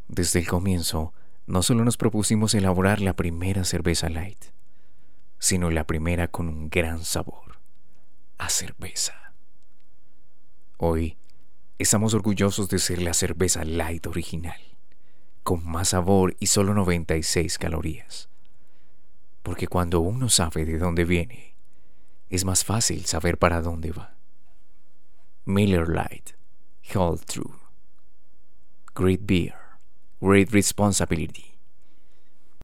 Desde el comienzo, no solo nos propusimos elaborar la primera cerveza light, sino la primera con un gran sabor, a cerveza. Hoy, estamos orgullosos de ser la cerveza light original, con más sabor y solo 96 calorías. Porque cuando uno sabe de dónde viene, es más fácil saber para dónde va. Miller Lite, Hold True. Great beer, great responsibility.